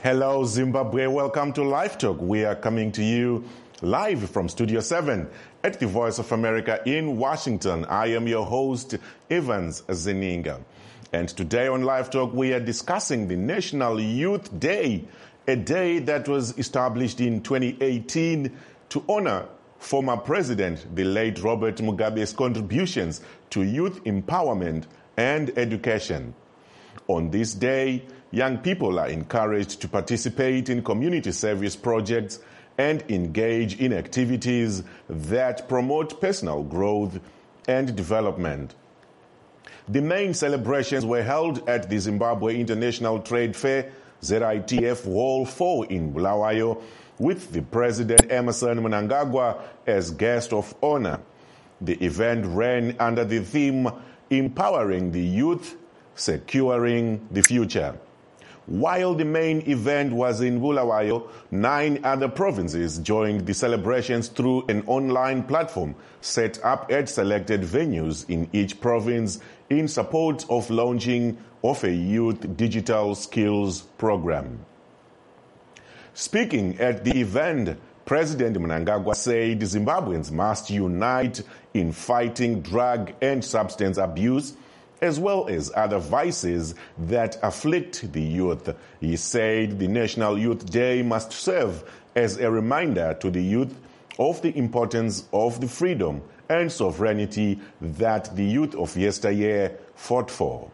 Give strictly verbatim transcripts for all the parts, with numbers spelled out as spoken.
Hello, Zimbabwe. Welcome to Live Talk. We are coming to you live from Studio seven at the Voice of America in Washington. I am your host, Evans Zeninga. And today on Live Talk, we are discussing the National Youth Day, a day that was established in twenty eighteen to honor former President, the late Robert Mugabe's contributions to youth empowerment and education. On this day, young people are encouraged to participate in community service projects and engage in activities that promote personal growth and development. The main celebrations were held at the Zimbabwe International Trade Fair, Z I T F Hall four in Bulawayo, with the President Emmerson Mnangagwa as guest of honor. The event ran under the theme, Empowering the Youth, Securing the Future. While the main event was in Bulawayo, nine other provinces joined the celebrations through an online platform set up at selected venues in each province in support of launching of a youth digital skills program. Speaking at the event, President Mnangagwa said Zimbabweans must unite in fighting drug and substance abuse, as well as other vices that afflict the youth. He said the National Youth Day must serve as a reminder to the youth of the importance of the freedom and sovereignty that the youth of yesteryear fought for.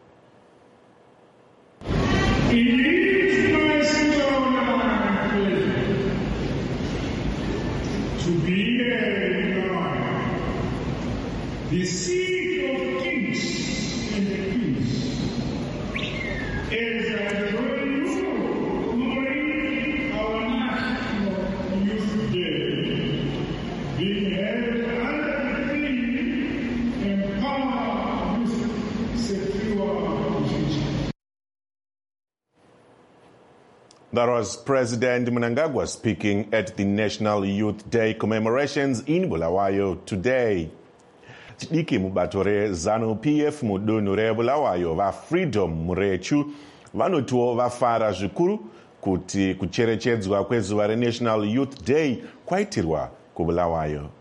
It is my soul to be here in God, the seat of kings. That was President Mnangagwa speaking at the National Youth Day commemorations in Bulawayo today. Chidiki mubatore ZANU P F mudunu re Bulawayo va Freedom murechu vanotuo vafara zvikuru kuti kucherechedzwa kwezuva reNational Youth Day kwaitirwa kuBulawayo.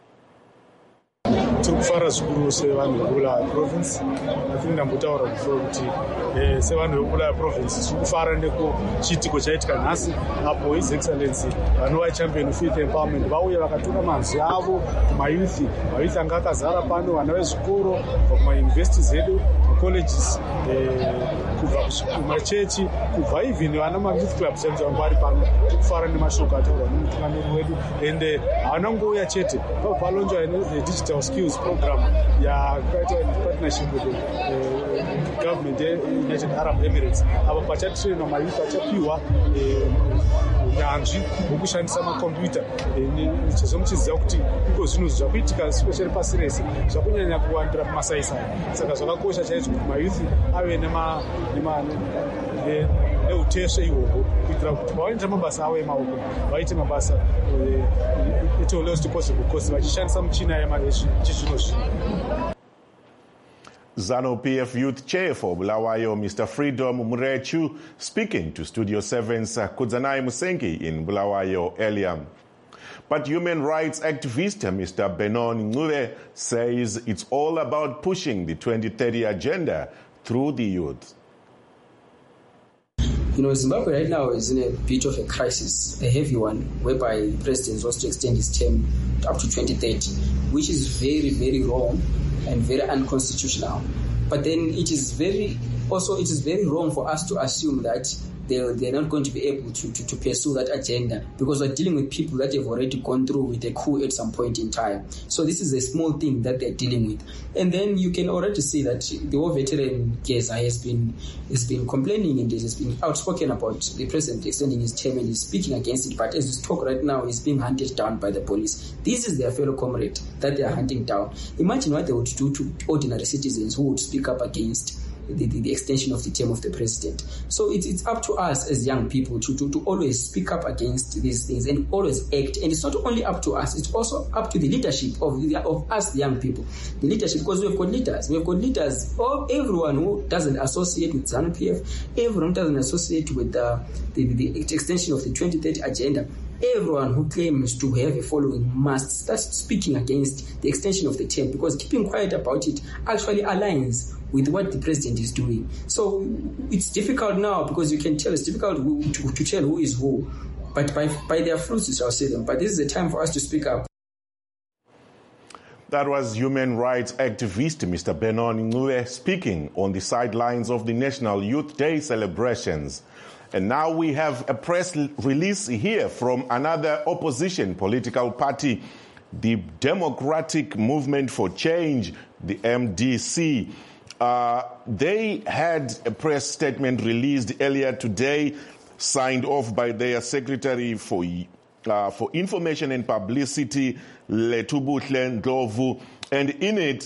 Tikufara zvikuru sevanhu vekubulawayo province. Nafikiri ndambotaura before kuti eh, sevanhu vekubulawayo province tikufara nekuchiitiko chaitika nhasi apo His Excellency vanova champion of youth empowerment vauya vakatora manzwi avo kumayouth. Mayouth anga akazara pano, vana vezvikoro kubva kumayunivhesiti zedu, colleges, eh, kubva kumachechi, kubva even vana mayouth clubs chaidzo vanga vari pano. Tikufara nemashoko ataurwa nemutungamiri wedu ende havana kungouya chete, pabva palonjwa digital skills program yakaitwa in partnership with the uh, government United Arab Emirates. Ava pachatrainwa mayouth achapiwa nyanzvi wokushandisa makombiyuta. Chizomuchiziva kuti iko zvinhu zvakuitika especially pasi rese zvakunyanya kuwandira pamasaisai. Saka zvakakosha chaizvo kuti mayouth ave neutesve ihwohwo kuitira kuti pavainoita mabasa avo emaoko vaite mabasa at all lowest possible cost vachishandisa michina yechizvino zvino. ZANU P F Youth Chair for Bulawayo, Mister Freedom Murechu, speaking to Studio seven's Kudzanai Musengi in Bulawayo earlier. But human rights activist Mister Benon Ngube says it's all about pushing the twenty thirty agenda through the youth. You know, Zimbabwe right now is in a bit of a crisis, a heavy one, whereby the president wants to extend his term up to twenty thirty, which is very, very wrong and very unconstitutional. But then it is very, also it is very wrong for us to assume that they're, they're not going to be able to, to, to pursue that agenda, because we're dealing with people that have already gone through with a coup at some point in time. So this is a small thing that they're dealing with. And then you can already see that the war veteran Geza has been has been complaining and has been outspoken about the president extending his term and is speaking against it. But as we talk right now, he's being hunted down by the police. This is their fellow comrade that they are hunting down. Imagine what they would do to ordinary citizens who would speak up against the, the, the extension of the term of the president. So it's, it's up to us as young people to, to, to always speak up against these things and always act. And it's not only up to us, it's also up to the leadership of, the, of us, the young people. The leadership, because we've got leaders. We've got leaders, or everyone who doesn't associate with ZANU P F, everyone who doesn't associate with uh, the, the, the extension of the twenty thirty agenda, everyone who claims to have a following must start speaking against the extension of the term, because keeping quiet about it actually aligns with what the president is doing. So it's difficult now, because you can tell, it's difficult who, to, to tell who is who, but by, by their fruits you shall see them. But this is a time for us to speak up. That was human rights activist Mister Benon Ncube speaking on the sidelines of the National Youth Day celebrations. And now we have a press release here from another opposition political party, the Democratic Movement for Change, the M D C. Uh, they had a press statement released earlier today, signed off by their Secretary for uh, for Information and Publicity, Letubuhle Ndlovu, and in it,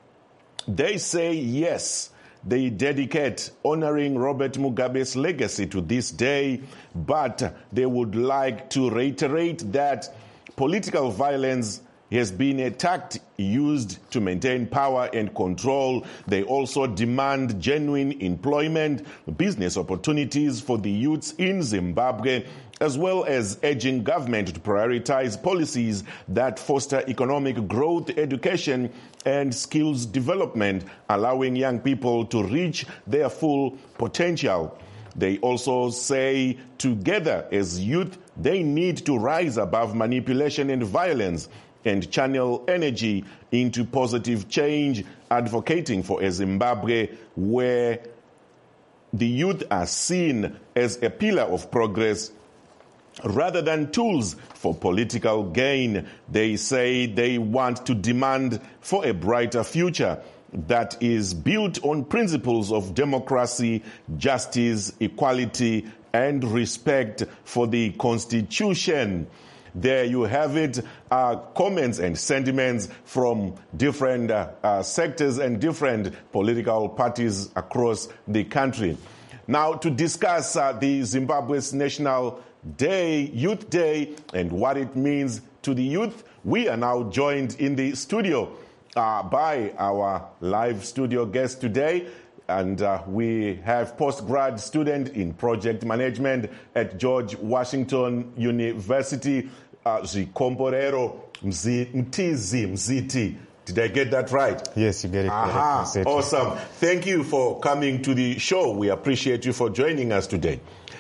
they say yes, they dedicate honoring Robert Mugabe's legacy to this day, but they would like to reiterate that political violence has been a tactic used to maintain power and control. They also demand genuine employment, business opportunities for the youths in Zimbabwe, as well as urging government to prioritize policies that foster economic growth, education, and skills development, allowing young people to reach their full potential. They also say together as youth, they need to rise above manipulation and violence and channel energy into positive change, advocating for a Zimbabwe where the youth are seen as a pillar of progress rather than tools for political gain. They say they want to demand for a brighter future that is built on principles of democracy, justice, equality, and respect for the Constitution. There you have it, uh, comments and sentiments from different uh, uh, sectors and different political parties across the country. Now, to discuss uh, the Zimbabwe's National Day, Youth Day, and what it means to the youth, we are now joined in the studio uh, by our live studio guest today. And uh, we have postgrad student in project management at George Washington University, uh, Zikomborero Mtizi Mziti. Did I get that right? Yes, you get it. Aha, correct. Awesome. Thank you for coming to the show. We appreciate you for joining us today.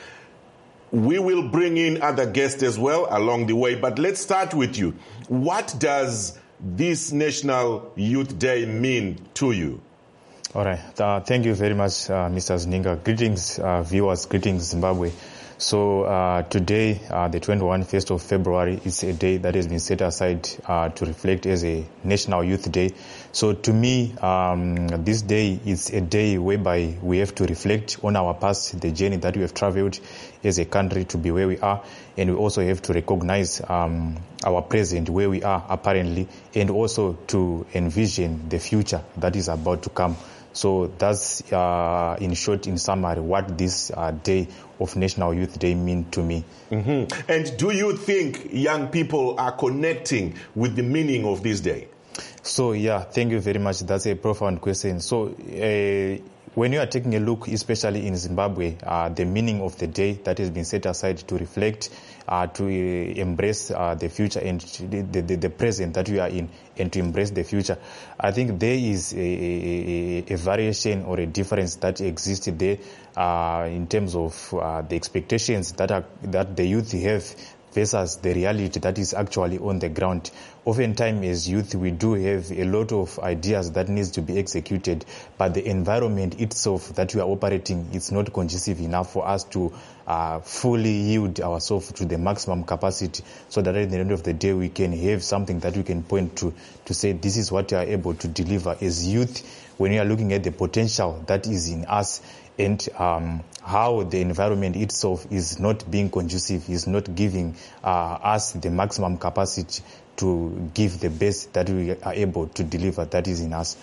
We will bring in other guests as well along the way, but let's start with you. What does this National Youth Day mean to you? All right. Uh, thank you very much, uh, Mister Zininga. Greetings, uh, viewers. Greetings, Zimbabwe. So uh, today, uh, the twenty-first of February, is a day that has been set aside uh, to reflect as a National Youth Day. So to me, um, this day is a day whereby we have to reflect on our past, the journey that we have traveled as a country to be where we are, and we also have to recognize um, our present, where we are apparently, and also to envision the future that is about to come. So that's, uh, in short, in summary, what this uh, day of National Youth Day mean to me. Mm-hmm. And do you think young people are connecting with the meaning of this day? So, yeah, thank you very much. That's a profound question. So, uh, when you are taking a look, especially in Zimbabwe, uh, the meaning of the day that has been set aside to reflect, uh, to uh, embrace uh, the future and the, the, the present that we are in, and to embrace the future, I think there is a, a, a variation or a difference that exists there uh, in terms of uh, the expectations that are, that the youth have versus the reality that is actually on the ground. Oftentimes as youth, we do have a lot of ideas that needs to be executed, but the environment itself that we are operating is not conducive enough for us to uh, fully yield ourselves to the maximum capacity, so that at the end of the day we can have something that we can point to, to say this is what we are able to deliver as youth when we are looking at the potential that is in us, and um, how the environment itself is not being conducive, is not giving uh, us the maximum capacity to give the best that we are able to deliver that is in us.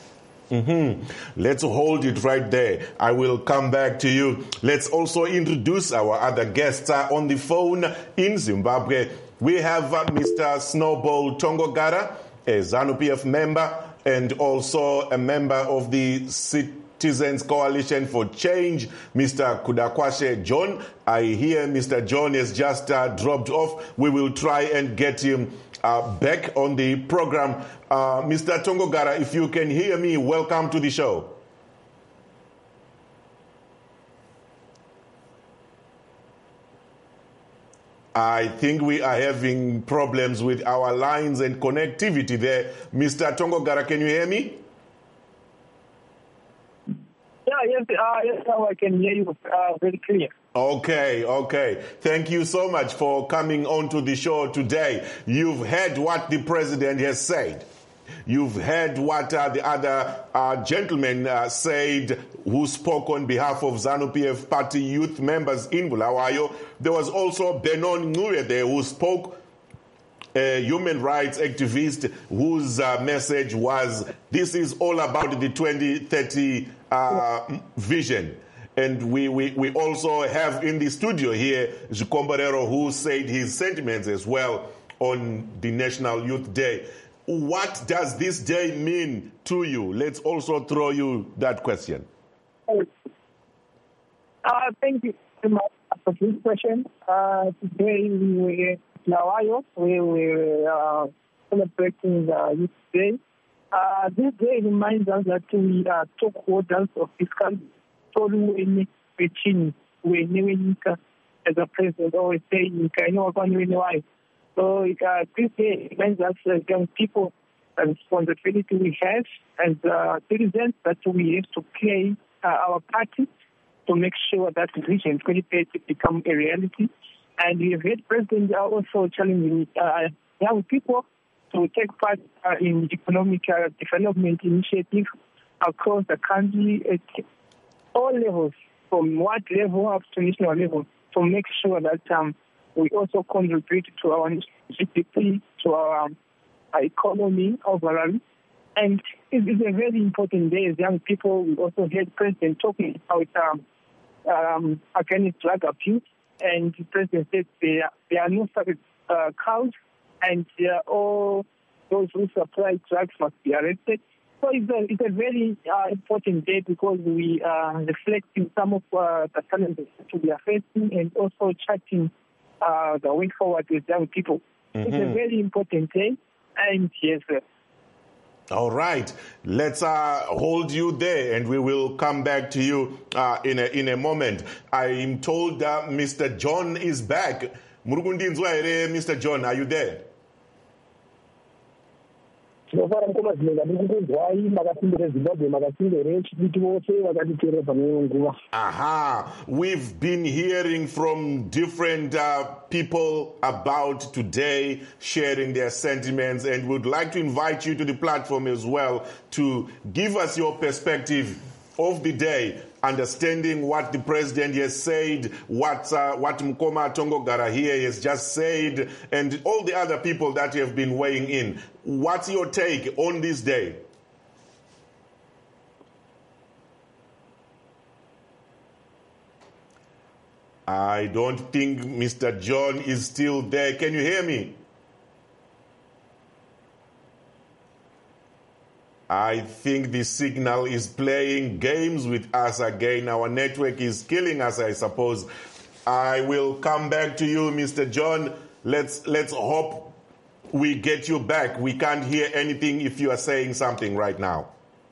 Mm-hmm. Let's hold it right there. I will come back to you. Let's also introduce our other guests uh, on the phone in Zimbabwe. We have uh, Mister Snowball Tongogara, a ZANU-P F member and also a member of the Citizens Coalition for Change, Mister Kudakwashe John. I hear Mister John has just uh, dropped off. We will try and get him uh, back on the program. Uh, Mister Tongogara, if you can hear me, welcome to the show. I think we are having problems with our lines and connectivity there. Mister Tongogara, can you hear me? Yeah, yes, uh, yes, now I can hear you uh, very clear. Okay, okay. Thank you so much for coming on to the show today. You've heard what the president has said. You've heard what uh, the other uh, gentlemen uh, said who spoke on behalf of ZANU-P F party youth members in Bulawayo. There was also Benon Nguye there who spoke, a human rights activist whose uh, message was, this is all about the twenty thirty uh, vision. And we, we, we also have in the studio here Zikomborero, who said his sentiments as well on the National Youth Day. What does this day mean to you? Let's also throw you that question. Uh, thank you very much for this question. Uh, today we were in Bulawayo. We were uh, celebrating the Youth Day. Uh, this day reminds us that we are top holders of this country. So we as a president always saying, so uh, this day reminds us as young people the responsibility we have as uh, citizens that we have to play uh, our party to make sure that Vision twenty thirty become a reality. And we have had President also challenging uh, young people to take part uh, in economic uh, development initiatives across the country at all levels, from what level up to national level, to make sure that um, we also contribute to our G D P, to our um, economy overall. And it is a very important day as young people. We also heard the President talking about um, um, against drug abuse. And the President said there, there are no sacred uh, cows, and uh, all those who supply drugs must be arrested. So it's a, it's a very uh, important day because we are reflecting some of uh, the challenges that we are facing and also charting uh, the way forward with young people. Mm-hmm. It's a very important day, and yes, sir. All right, let's uh, hold you there, and we will come back to you uh, in a in a moment. I am told uh, Mister John is back. Mister John, are you there? Aha, we've been hearing from different uh, people about today, sharing their sentiments, and would like to invite you to the platform as well to give us your perspective of the day, understanding what the president has said, what uh, what Mkoma Tongogara here has just said, and all the other people that have been weighing in. What's your take on this day? I don't think Mister John is still there. Can you hear me? I think the signal is playing games with us again. Our network is killing us, I suppose. I will come back to you, Mister John. Let's let's hope we get you back. We can't hear anything if you are saying something right now.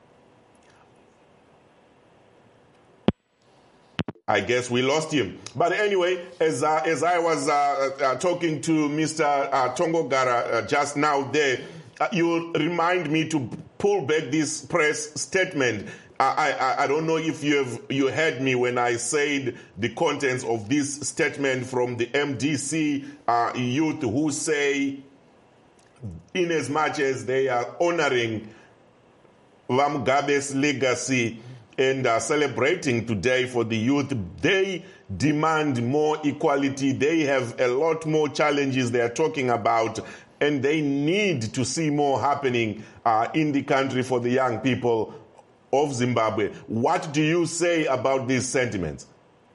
I guess we lost him. But anyway, as uh, as I was uh, uh, talking to Mister Uh, Tongogara uh, just now there, uh, you remind me to pull back this press statement. I, I, I don't know if you have you heard me when I said the contents of this statement from the M D C uh, youth who say, in as much as they are honoring Mugabe's legacy and uh, celebrating today for the youth, they demand more equality. They have a lot more challenges they are talking about, and they need to see more happening uh, in the country for the young people. of Zimbabwe. What do you say about these sentiments?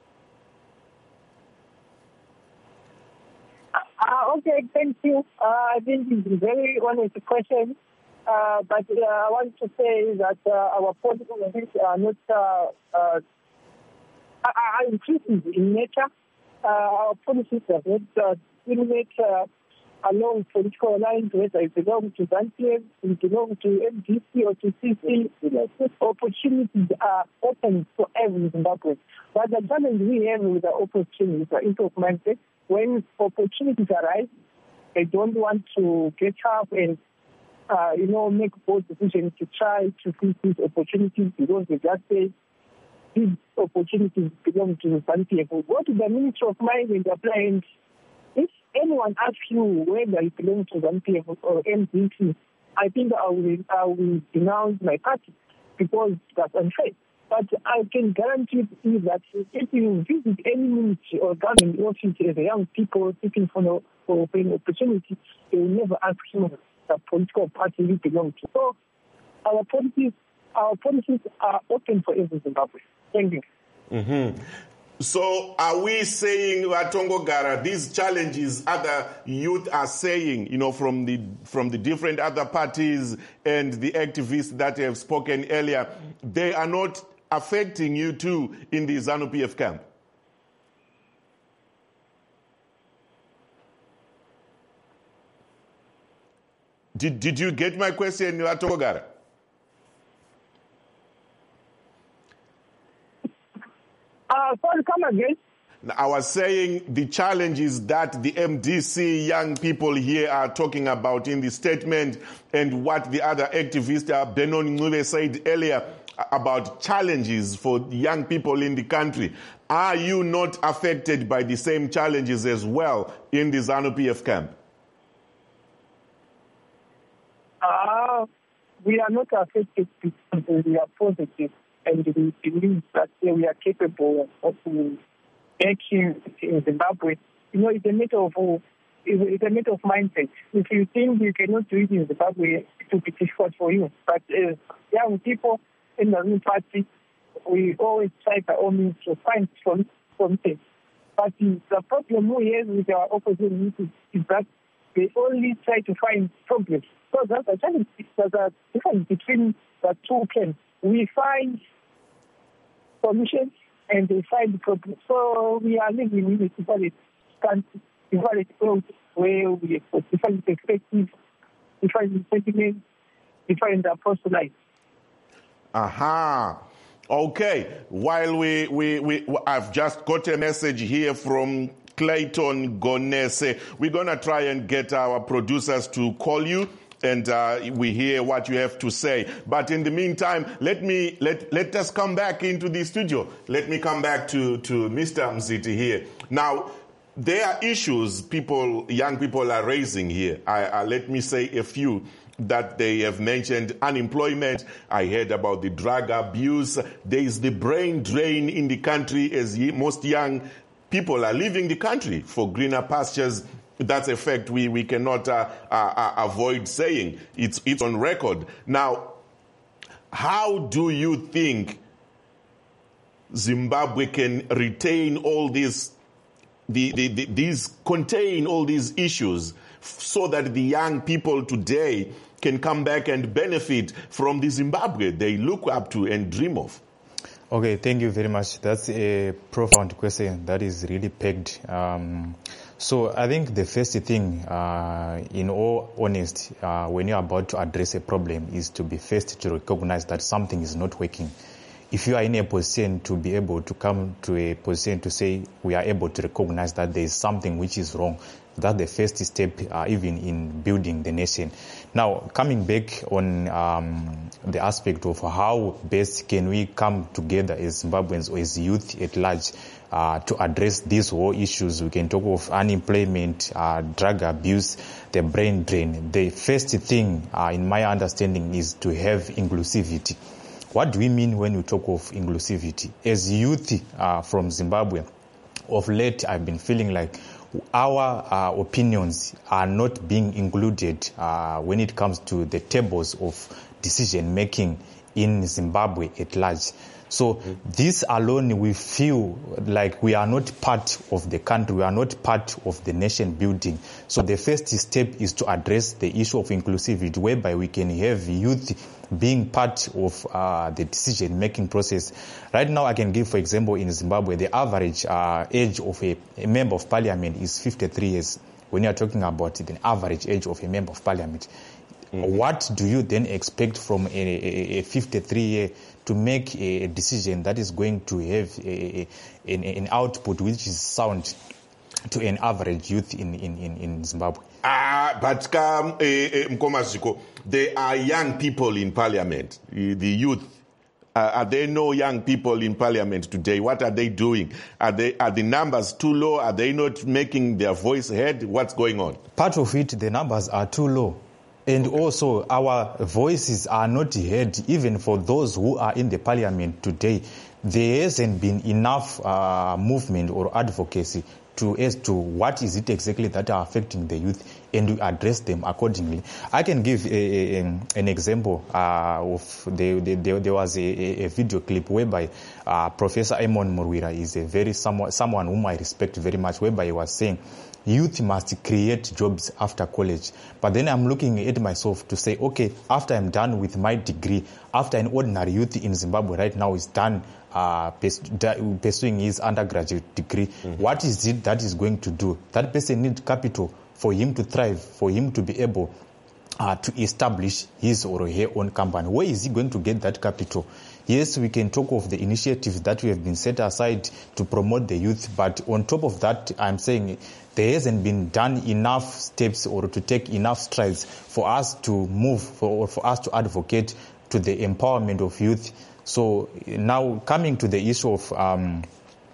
Uh, okay, thank you. Uh, I think it's a very honest question. Uh, but uh, I want to say that uh, our political events are not uh, uh, are inclusive in nature. Uh, our policies are not uh, discriminate uh, along political lines, whether it belongs to ZANU-P F, it belongs to M D C or to C C. Opportunities are open for every Zimbabwean. But the challenge we have with the opportunities are interconnected. When opportunities arise, they don't want to get up and Uh, you know, make bold decisions to try to seize these opportunities because they just say these opportunities belong to the ZANU-P F. Go to the Ministry of Mines and apply, and if anyone asks you whether it belongs to ZANU-P F or M D C, I think I will, I will denounce my party because that's unfair. But I can guarantee you that if you visit any ministry or government office as a young people seeking for, no, for an opportunity, they will never ask you the political party you belong to. So our policies, our policies are open for every Zimbabwe. Thank you. Mm-hmm. So are we saying, Watongogara, these challenges other youth are saying, you know, from the from the different other parties and the activists that have spoken earlier, they are not affecting you too in the ZANU-P F camp? Did, did you get my question, Watongogara? Uh, sorry, come again. I was saying the challenges that the M D C young people here are talking about in the statement and what the other activist, uh, Benon Ncube, said earlier about challenges for young people in the country. Are you not affected by the same challenges as well in the ZANU-P F camp? Uh, we are not affected because we are positive and we believe that we are capable of making in Zimbabwe. You know, it's a matter of it's a matter of mindset. If you think you cannot do it in Zimbabwe, it will be difficult for you. But as young people in the new party, we always try by all means to find something. But the problem we have with our opposition is that they only try to find problems. So that's a challenge. There's a difference between the two camps. We find solutions and they find problems. So we are living in a different country, different world where we have different perspectives, different sentiments, different approach to life. Aha. Okay. While we, we, we, I've just got a message here from Clayton Gonese. We're going to try and get our producers to call you and uh, we hear what you have to say. But in the meantime, let me let let us come back into the studio. Let me come back to, to Mister Mziti here. Now, there are issues people, young people are raising here. I, I, let me say a few that they have mentioned. Unemployment. I heard about the drug abuse. There is the brain drain in the country as most young people are leaving the country for greener pastures. That's a fact we, we cannot uh, uh, avoid saying. It's, it's on record. Now, how do you think Zimbabwe can retain all these, the, the, the, these, contain all these issues so that the young people today can come back and benefit from the Zimbabwe they look up to and dream of? Okay, thank you very much. That's a profound question that is really pegged. Um, so I think the first thing, uh, in all honesty, uh, when you're about to address a problem is to be first to recognize that something is not working. If you are in a position to be able to come to a position to say we are able to recognize that there is something which is wrong, that's the first step uh, even in building the nation. Now, coming back on um, the aspect of how best can we come together as Zimbabweans or as youth at large uh, to address these whole issues, we can talk of unemployment, uh, drug abuse, the brain drain. The first thing, uh, in my understanding, is to have inclusivity. What do we mean when we talk of inclusivity? As youth uh, from Zimbabwe, of late I've been feeling like our uh, opinions are not being included uh, when it comes to the tables of decision making in Zimbabwe at large. So mm-hmm. this alone, we feel like we are not part of the country, we are not part of the nation building. So the first step is to address the issue of inclusivity, whereby we can have youth being part of uh, the decision-making process. Right now, I can give, for example, in Zimbabwe, the average uh, age of a, a member of parliament is fifty-three years. When you are talking about the average age of a member of parliament, mm-hmm. what do you then expect from a, a fifty-three-year to make a decision that is going to have a, a, an, an output which is sound to an average youth in, in, in, in Zimbabwe? Ah, uh, but um, uh, uh, Mkomaziko, there are young people in parliament, uh, the youth. Uh, are there no young people in parliament today? What are they doing? Are they are the numbers too low? Are they not making their voice heard? What's going on? Part of it, the numbers are too low. And okay. also, our voices are not heard, even for those who are in the parliament today. There hasn't been enough uh, movement or advocacy to as to what is it exactly that are affecting the youth, and we address them accordingly. I can give a, a, an example uh, of the, the, the, there was a, a video clip whereby uh, Professor Amon Murwira is a very someone, someone whom I respect very much, whereby he was saying youth must create jobs after college. But then I'm looking at myself to say, okay, after I'm done with my degree, after an ordinary youth in Zimbabwe right now is done uh, pursuing his undergraduate degree, mm-hmm. what is it that is going to do? That person needs capital for him to thrive, for him to be able uh, to establish his or her own company. Where is he going to get that capital? Yes, we can talk of the initiatives that we have been set aside to promote the youth, but on top of that, I'm saying there hasn't been done enough steps or to take enough strides for us to move, for, or for us to advocate to the empowerment of youth. So now coming to the issue of um,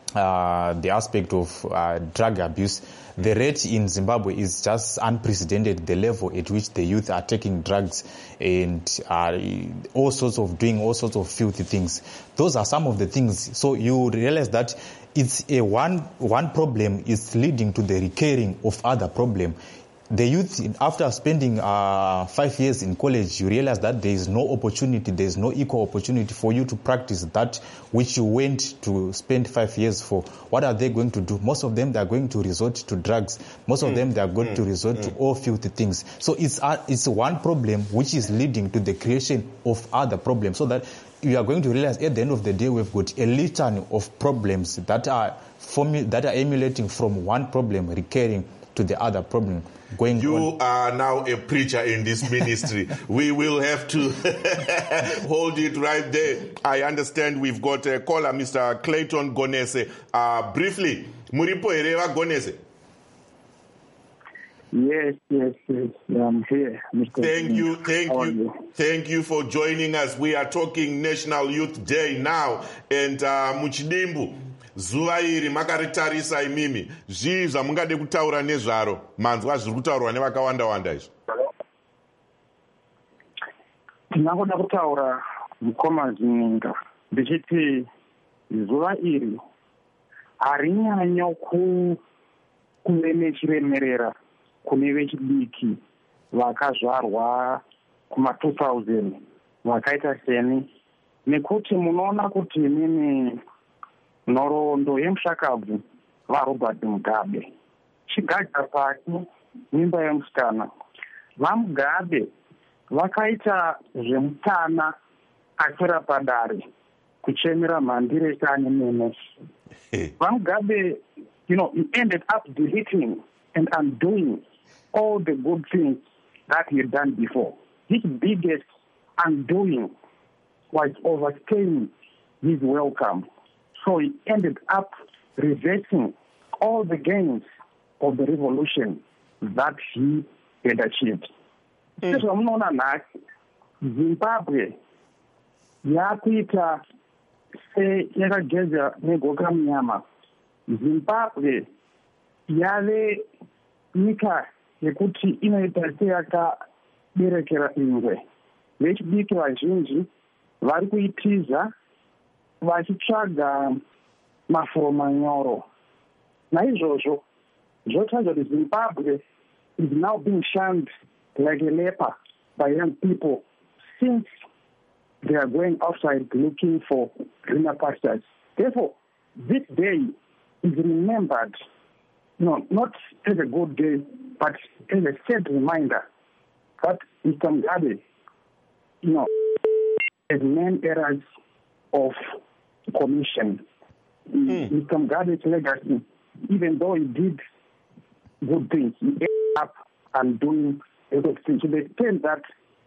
uh, the aspect of uh, drug abuse, the rate in Zimbabwe is just unprecedented, the level at which the youth are taking drugs and are all sorts of doing all sorts of filthy things. Those are some of the things. So you realize that it's a one, one problem is leading to the recurring of other problem. The youth, after spending uh, five years in college, you realize that there is no opportunity, there is no equal opportunity for you to practice that which you went to spend five years for. What are they going to do? Most of them, they are going to resort to drugs. Most of mm. them, they are going mm. to resort mm. to all filthy things. So it's uh, it's one problem which is leading to the creation of other problems, so that you are going to realize at the end of the day, we've got a litany of problems that are formu- that are emulating from one problem recurring to the other problem going you on. Are now a preacher in this ministry. We will have to hold it right there. I understand we've got a caller, Mister Clayton Gonese. Uh, briefly, Muripo Ereva Gonese. Yes, yes, yes. I'm here, Mister Thank you, thank you, you, thank you for joining us. We are talking National Youth Day now, and uh, Muchidimbu. Zuva iri makaritarisa imimi zvii zvamungade kutaura nezvaro manzwa zviri kutaurwa nevakawanda wanda izvo. Ndinangoda kutaura mukoma Zininga ndichiti zuva iri harinyanyo kuve nechiremerera kune vechidiki vakazvarwa kuma two thousand vakaita seni, nekuti munoona kuti mimi nhoroondo yemushakabvu vaRobert Mugabe chigadza pasi mimba yemusikana. VaMugabe vakaita zvemutana akwira padare kuchemera mhandire sane mene. VaMugabe, you know, he ended up deleting and undoing all the good things that he had done before. His biggest undoing was overstaying his welcome. So he ended up reversing all the gains of the revolution that he had achieved. Sezvo munoona nhasi Zimbabwe yakuita seyakageza negoka munyama. Zimbabwe yave nyika yekuti inoita seyakaberekera ingwe. Vechidiki vazhinji vari kuitiza vachitsvaga mafuro manyoro. Naizvozvo zvotaridza kuti Zimbabwe is now being shunned like a leper by young people since they are going outside looking for greener pastures. Therefore, this day is remembered, you know, not as a good day, but as a sad reminder that Mister Mugabe, you know, has many errors of commission. Mm. Mister Mugabe's legacy, even though he did good things, he ended up and doing a lot of things to the extent that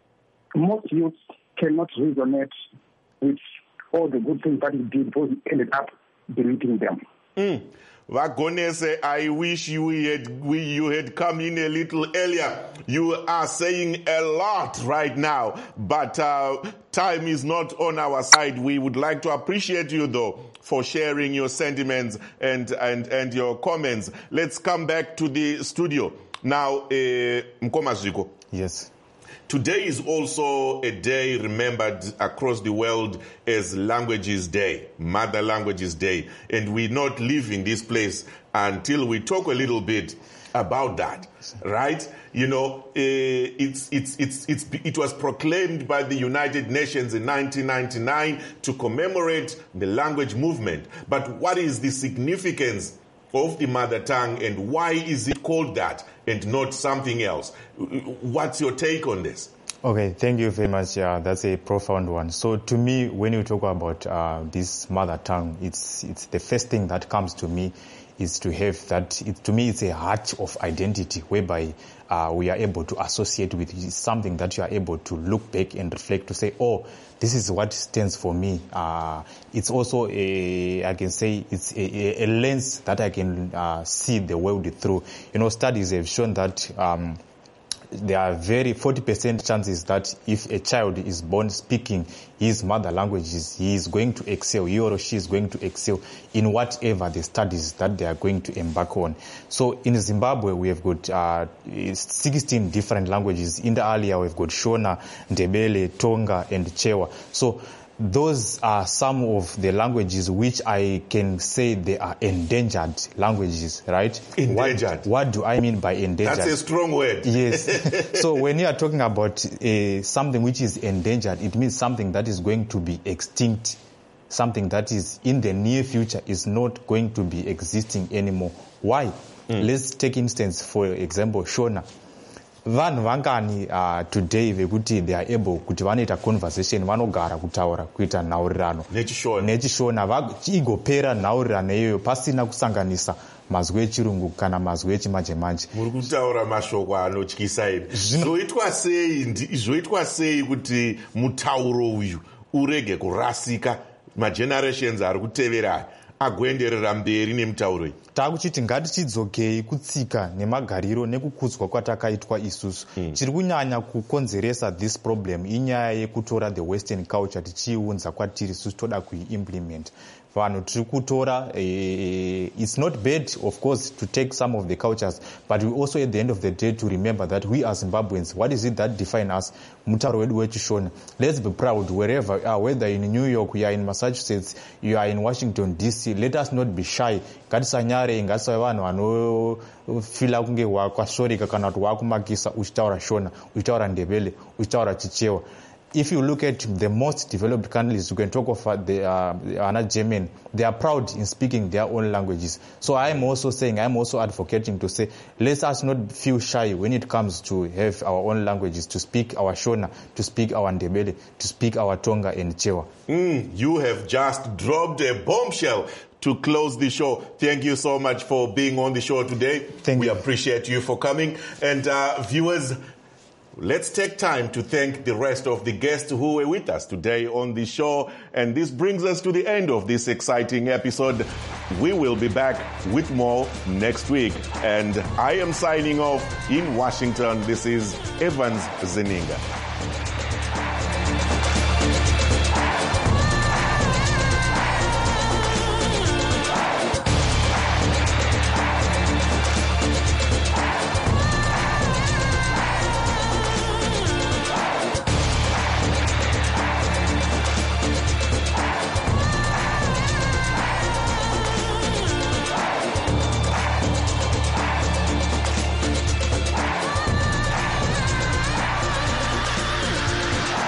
most youths cannot resonate with all the good things that he did because he ended up deleting them. Mm. Vagonese, I wish you had we, you had come in a little earlier. You are saying a lot right now, but uh, time is not on our side. We would like to appreciate you, though, for sharing your sentiments and, and, and your comments. Let's come back to the studio. Now, uh, Mkoma Ziko. Yes. Today is also a day remembered across the world as Languages Day, Mother Languages Day. And we're not leaving this place until we talk a little bit about that, right? You know, uh, it's, it's, it's, it's, it was proclaimed by the United Nations in nineteen ninety-nine to commemorate the language movement. But what is the significance of the mother tongue, and why is it called that and not something else? What's your take on this? Okay, thank you very much. Yeah, that's a profound one. So to me, when you talk about uh, this mother tongue, it's it's the first thing that comes to me is to have that. It, to me, it's a heart of identity whereby uh, we are able to associate with. It's something that you are able to look back and reflect to say, oh, this is what stands for me. Uh, it's also a, I can say, it's a, a lens that I can uh, see the world through. You know, studies have shown that um, there are very forty percent chances that if a child is born speaking his mother language, he is going to excel, he or she is going to excel in whatever the studies that they are going to embark on. So in Zimbabwe, we have got uh, sixteen different languages. In the area, we've got Shona, Ndebele, Tonga, and Chewa. So those are some of the languages which I can say they are endangered languages, right? Endangered. What, what do I mean by endangered? That's a strong word. Yes. So when you are talking about uh, something which is endangered, it means something that is going to be extinct, something that is in the near future is not going to be existing anymore. Why? Mm. Let's take instance, for example, Shona. Vanhu vangani uh, today vekuti they are able kuti vanoita conversation vanogara kutaura kuita nhaurirano nechishona nechishona igopera nhaurirano iyoyo pasina kusanganisa mazwi echirungu kana mazwi echimanje manje. Muri kutaura mashoko anotyisa ine. Zvoitwa sei zvoitwa sei kuti mutauro uyu urege kurasika magenerations ari kutevera agoenderera mberi nemutauro iyi? Takuchiti ngatichidzokei kutsika nemagariro nekukudzwa kwatakaitwa isusu. Mm. Chiri kunyanya kukonzeresa this problem inyaya yekutora the western culture tichiunza kwatiri susu toda kuiimplement. Vanhu tiri kutora, uh, it's not bad, of course, to take some of the cultures, but we also at the end of the day to remember that we are Zimbabweans, what is it that defines us? Mutauro wedu wechishona. Let's be proud wherever we are, whether in New York, you are in Massachusetts, you are in Washington, D C. Let us not be shy. Ngatisanyare, ngatisa vanhu vanofila kunge wakwashorika kana kuti wakumakisa uchitaura Shona, uchitaura Ndebele, uchitaura Chichewa. If you look at the most developed countries, you can talk of the uh, German, they are proud in speaking their own languages. So I'm also saying, I'm also advocating to say, let us not feel shy when it comes to have our own languages, to speak our Shona, to speak our Ndebele, to speak our Tonga and Chewa. Mm, you have just dropped a bombshell to close the show. Thank you so much for being on the show today. Thank we you. appreciate you for coming. And uh, viewers, let's take time to thank the rest of the guests who were with us today on the show. And this brings us to the end of this exciting episode. We will be back with more next week. And I am signing off in Washington. This is Evans Zeninga.